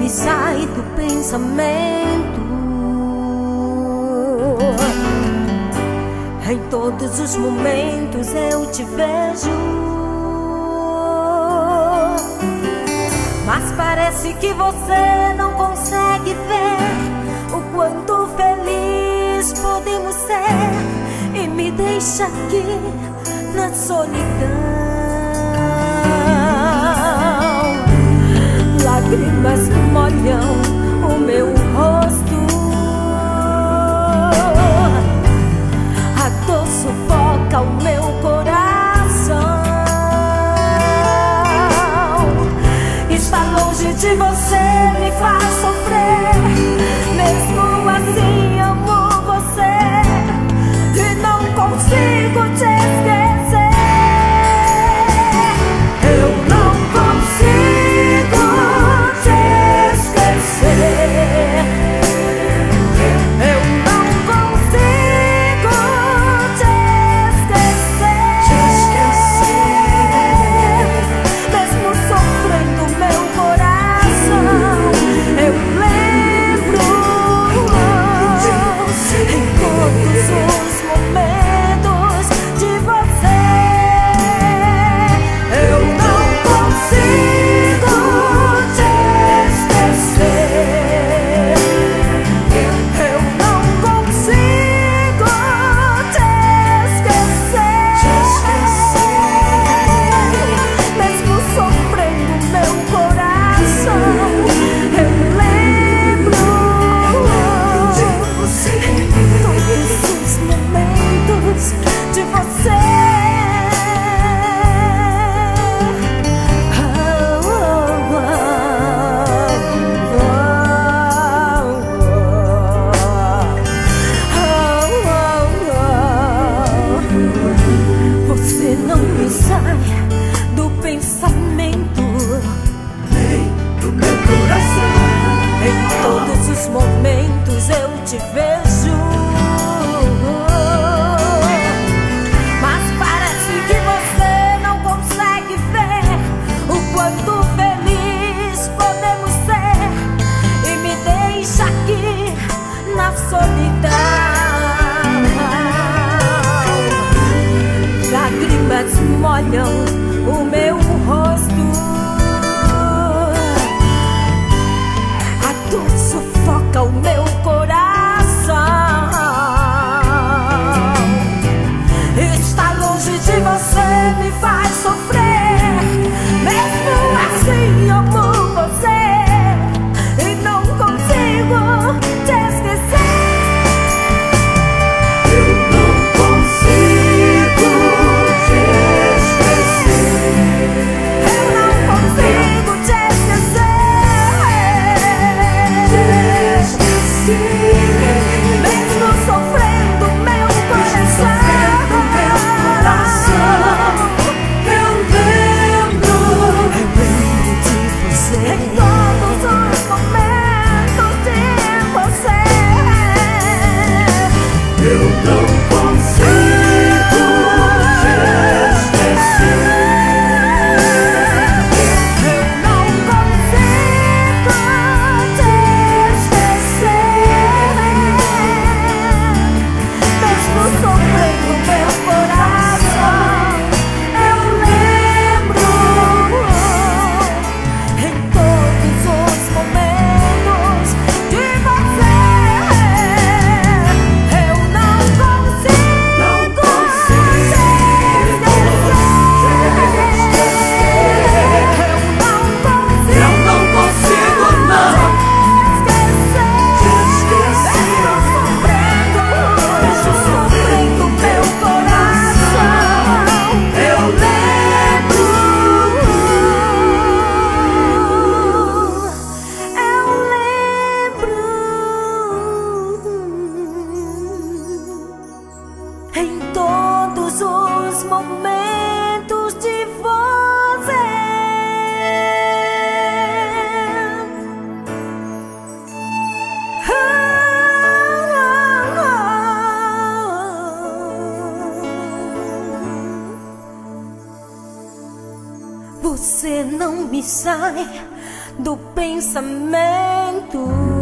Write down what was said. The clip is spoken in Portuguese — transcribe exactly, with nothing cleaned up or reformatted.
me sai do pensamento. Em todos os momentos eu te vejo, mas parece que você não consegue ver o quanto feliz podemos ser, e me deixa aqui na solidão. Lágrimas molham o meu rosto, a dor sufoca o meu coração. Estar longe de você me faz sofrer, mesmo assim amo você e não consigo te esquecer. Eu não consigo te esquecer. Eu não consigo te esquecer. Mesmo sofrendo meu coração, eu você não me sai do pensamento.